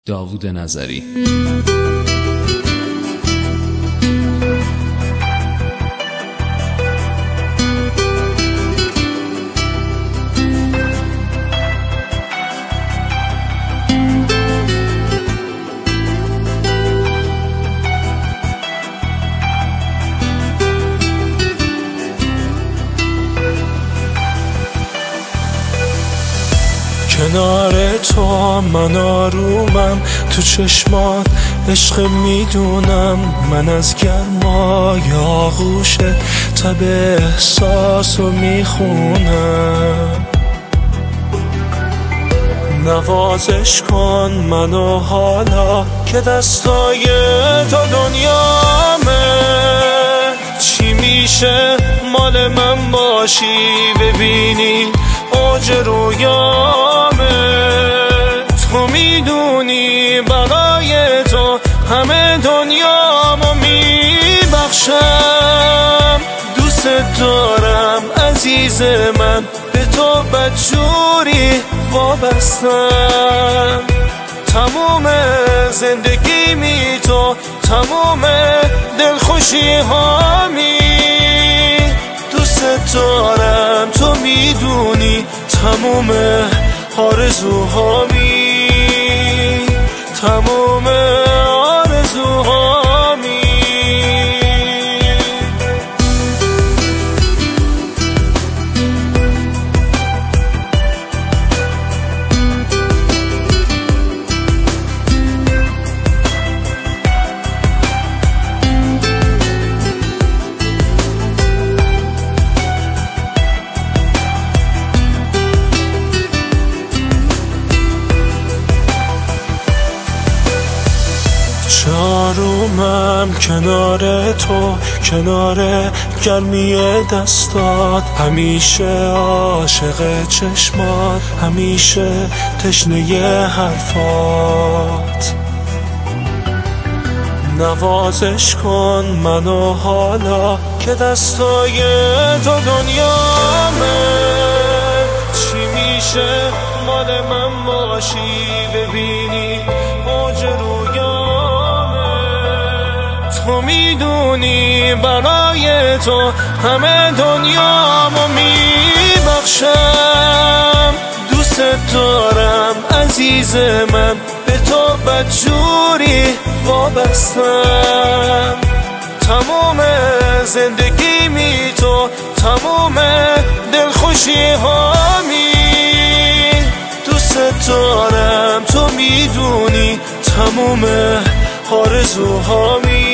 داوود نظری. کنار تو من آرومم، تو چشمات عشق میدونم، من از گرمای آغوش تب احساسو میخونم. نوازش کن منو حالا که دستای تو دنیامه، چی میشه مال من باشی ببینی اوج رویامه. تو میدونی برای تو همه دنیامو میبخشم، دوست دارم عزیز من، به تو بدجوری وابستم. تموم زندگی می تو، تموم دلخوشی هامی، دوست دارم تو میدونی، تموم آرزوهامی، تموم آرزوهامی. آرومم کنار تو، کنار گرمی دستات، همیشه عاشق چشمات، همیشه تشنه حرفات. نوازش کن منو حالا که دستای تو دنیامه، چی میشه مال من باشی ببینی اوج تو میدونی برای تو همه دنیامو میبخشم، دوست دارم عزیز من، به تو بدجوری وابستم. تموم زندگی می تو، تموم دلخوشی هامی، دوست دارم تو میدونی، تموم آرزوهامی.